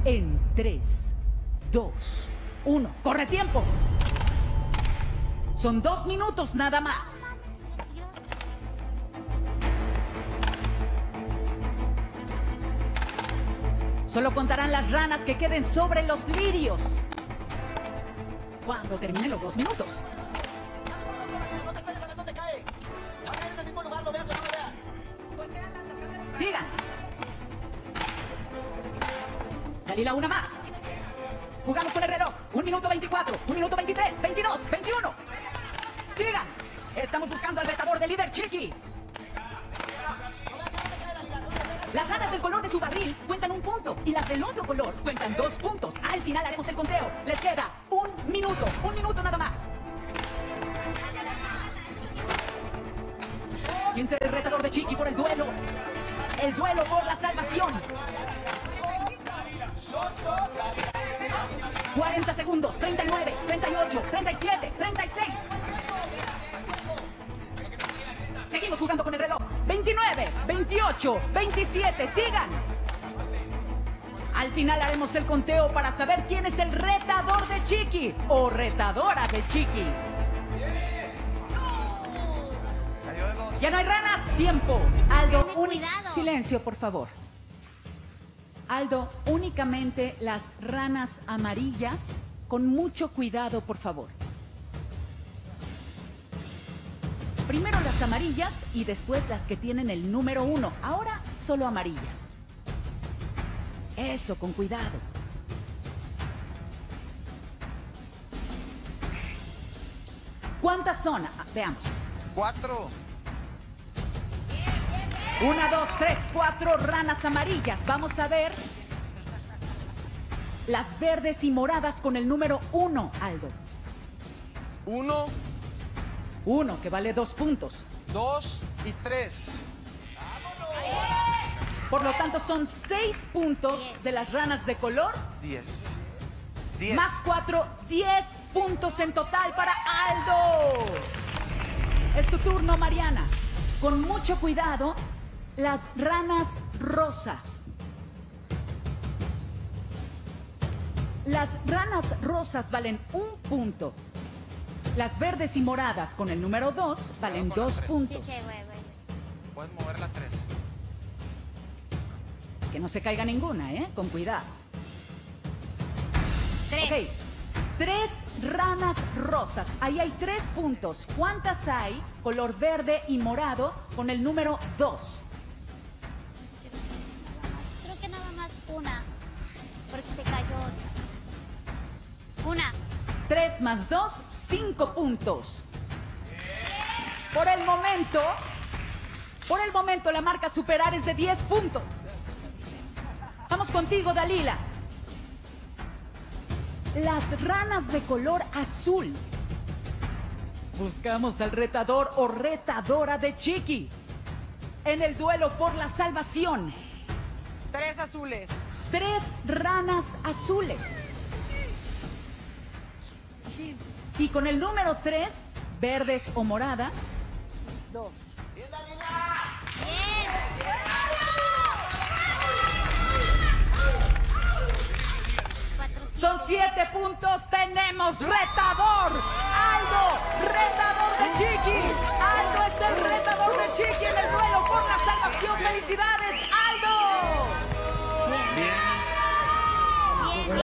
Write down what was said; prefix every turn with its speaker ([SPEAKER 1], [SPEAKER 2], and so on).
[SPEAKER 1] en 3, 2, 1. ¡Corre tiempo! Son 2 minutos nada más. Solo contarán las ranas que queden sobre los lirios cuando terminen los 2 minutos.
[SPEAKER 2] No te esperes a ver dónde cae. Va a caer en el mismo lugar, lo veas o no lo veas.
[SPEAKER 1] ¡Sigan! Dalila, una más. Jugamos con el reloj. 1 minuto 24, 1 minuto 23, 22, 21. ¡Sigan! Estamos buscando al retador del líder Chiqui. Las ranas del color de su barril cuentan 1 punto y las del otro color cuentan 2 puntos. Al final haremos el conteo. Les queda 1 minuto nada más. ¿Quién será el retador de Chiqui por el duelo? El duelo por la salvación. 40 segundos, 39, 38, 37, 36. Seguimos jugando con el reloj. 29, 28, 27, sigan. Al final haremos el conteo para saber quién es el retador de Chiqui o retadora de Chiqui. Ya no hay ranas, tiempo. Aldo, silencio, por favor. Aldo, únicamente las ranas amarillas, con mucho cuidado, por favor. Primero las amarillas y después las que tienen el número 1. Ahora solo amarillas. Eso, con cuidado. ¿Cuántas son? Veamos.
[SPEAKER 2] 4.
[SPEAKER 1] 1, 2, 3, 4 ranas amarillas. Vamos a ver las verdes y moradas con el número 1, Aldo.
[SPEAKER 2] 1,
[SPEAKER 1] 1, que vale 2 puntos.
[SPEAKER 2] 2 y 3.
[SPEAKER 1] Por lo tanto, son 6 puntos de las ranas de color.
[SPEAKER 2] 10.
[SPEAKER 1] Más 4, 10 puntos en total para Aldo. Es tu turno, Mariana. Con mucho cuidado, las ranas rosas. Las ranas rosas valen 1 punto. Las verdes y moradas con el número 2 valen 2 puntos.
[SPEAKER 3] Sí, güey.
[SPEAKER 2] Puedes mover la 3.
[SPEAKER 1] Que no se caiga ninguna, ¿eh? Con cuidado.
[SPEAKER 3] 3.
[SPEAKER 1] Ok. 3 ranas rosas. Ahí hay 3 puntos. ¿Cuántas hay? Color verde y morado con el número 2.
[SPEAKER 3] Creo que nada más una. Porque se cayó otra. Una.
[SPEAKER 1] 3 más 2, 5 puntos. Por el momento la marca a superar es de 10 puntos. Vamos contigo, Dalila. Las ranas de color azul. Buscamos al retador o retadora de Chiqui en el duelo por la salvación.
[SPEAKER 4] 3 azules.
[SPEAKER 1] 3 ranas azules. Y con el número 3, verdes o moradas.
[SPEAKER 4] 2.
[SPEAKER 1] Son 7 puntos. Tenemos retador. Aldo, retador de Chiqui. Aldo es el retador de Chiqui en el duelo por la salvación. ¡Felicidades,